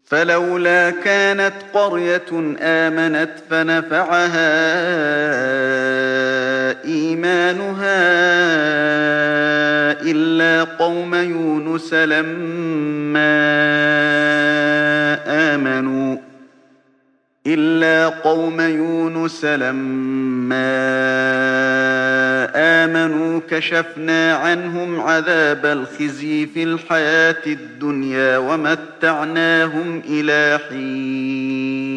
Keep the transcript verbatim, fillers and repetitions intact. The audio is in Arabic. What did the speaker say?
فلولا كانت قرية آمنت فنفعها إيمانها إلا قوم يونس لما آمنوا إلا قوم يونس لما آمنوا كشفنا عنهم عذاب الخزي في الحياة الدنيا ومتعناهم إلى حين